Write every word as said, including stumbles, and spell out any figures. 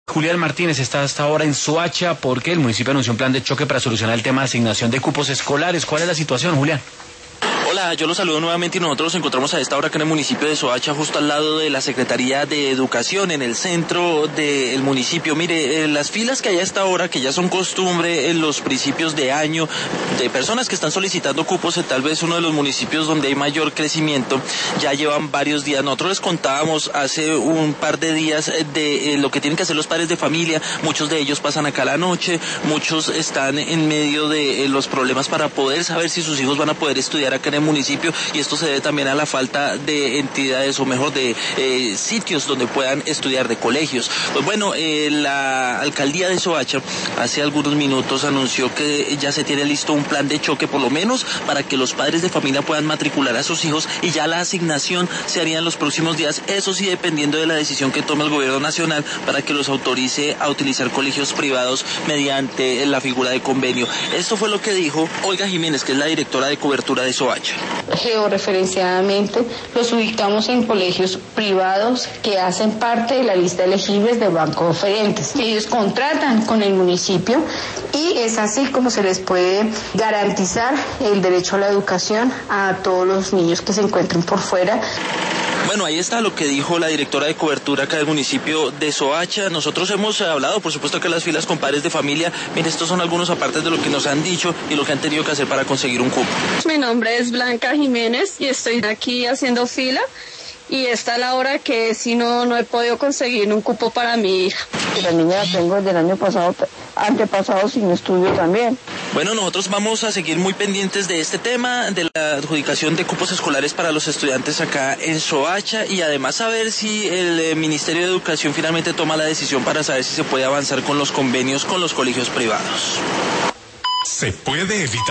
Julián Martínez está hasta ahora en Soacha porque el municipio anunció un plan de choque para solucionar el tema de asignación de cupos escolares. ¿Cuál es la situación, Julián? Hola, yo los saludo nuevamente y nosotros nos encontramos a esta hora acá en el municipio de Soacha, justo al lado de la Secretaría de Educación, en el centro del municipio. Mire, eh, las filas que hay a esta hora, que ya son costumbre en los principios de año, de personas que están solicitando cupos en tal vez uno de los municipios donde hay mayor crecimiento, ya llevan varios días. Nosotros les contábamos hace un par de días de eh, lo que tienen que hacer los padres de familia. Muchos de ellos pasan acá la noche, muchos están en medio de eh, los problemas para poder saber si sus hijos van a poder estudiar acá en el municipio, y esto se debe también a la falta de entidades o mejor de eh, sitios donde puedan estudiar, de colegios. Pues bueno, eh, la alcaldía de Soacha hace algunos minutos anunció que ya se tiene listo un plan de choque, por lo menos para que los padres de familia puedan matricular a sus hijos, y ya la asignación se haría en los próximos días, eso sí dependiendo de la decisión que tome el gobierno nacional para que los autorice a utilizar colegios privados mediante la figura de convenio. Esto fue lo que dijo Olga Jiménez, que es la directora de cobertura de Soacha. Georreferenciadamente los ubicamos en colegios privados que hacen parte de la lista de elegibles de bancos oferentes. Ellos contratan con el municipio y es así como se les puede garantizar el derecho a la educación a todos los niños que se encuentren por fuera. Bueno, ahí está lo que dijo la directora de cobertura acá del municipio de Soacha. Nosotros hemos hablado, por supuesto, que las filas con padres de familia. Mire, estos son algunos apartes de lo que nos han dicho y lo que han tenido que hacer para conseguir un cupo. Mi nombre es Blanca Jiménez y estoy aquí haciendo fila. Y esta es la hora que si no, no he podido conseguir un cupo para mi hija. La niña la tengo desde el año pasado, antepasado sin estudio también. Bueno, nosotros vamos a seguir muy pendientes de este tema, de la adjudicación de cupos escolares para los estudiantes acá en Soacha, y además saber si el eh, Ministerio de Educación finalmente toma la decisión para saber si se puede avanzar con los convenios con los colegios privados. Se puede evitar.